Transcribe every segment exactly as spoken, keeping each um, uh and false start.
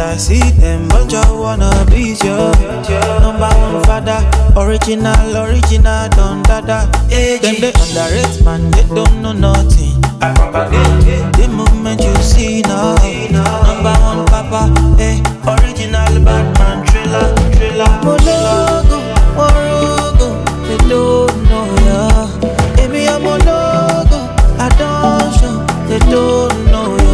I see them, bunch of wannabes, yo. Number one father, original, original, don dada. Them they underrate, man, they don't know nothing. The moment you see now, number one papa, eh, original Batman, thriller, thriller. Mologo, morogo, they don't know ya. Emi I'm mologo, I don't show, they don't know ya.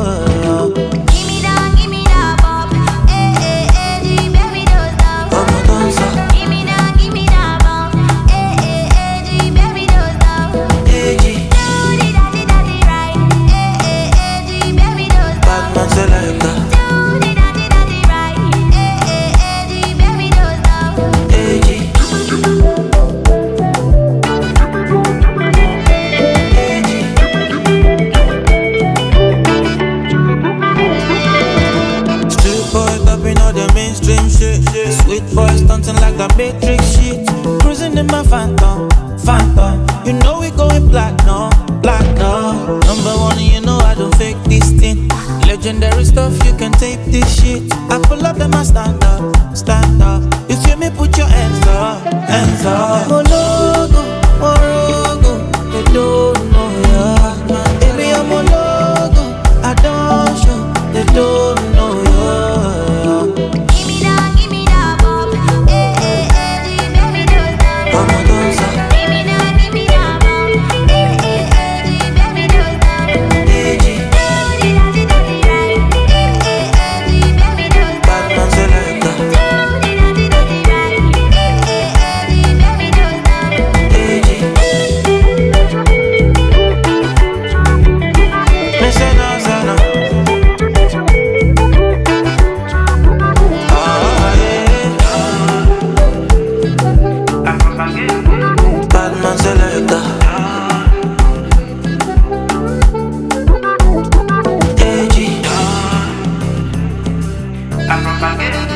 Sweet boy stunting like the Matrix shit. Cruising in my Phantom, Phantom. You know we going platinum, platinum. Number one, you know I don't fake this thing. Legendary stuff, you can tape this shit. I pull up and I stand up, stand up. You feel me, put your hands up, hands up. Mologo, morogo, they don't know ya. Baby, I'm mologo, I don't show, they don't know ya. I'm from Bangladesh.